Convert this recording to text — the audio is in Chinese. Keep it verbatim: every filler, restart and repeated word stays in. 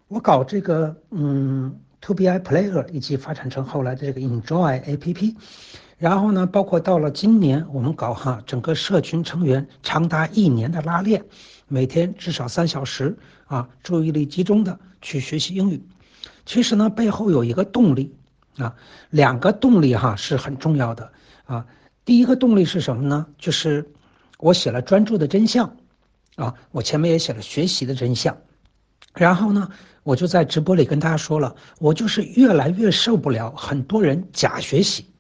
我搞这个嗯 To B I Player 以及发展成后来的这个 Enjoy A P P，然后呢，包括到了今年我们搞哈整个社群成员长达一年的拉练，每天至少三小时啊，注意力集中的去学习英语。其实呢，背后有一个动力啊，两个动力哈是很重要的啊。第一个动力是什么呢？就是我写了专注的真相啊，我前面也写了学习的真相。然后呢，我就在直播里跟大家说了，我就是越来越受不了很多人假学习